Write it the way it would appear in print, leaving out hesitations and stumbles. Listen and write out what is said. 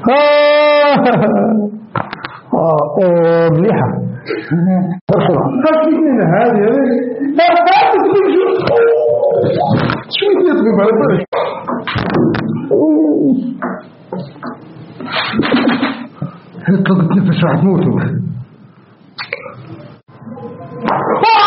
مليحة خاصك من هذه شو يطلب على بالك هل تطلق تنفس راح تموتوا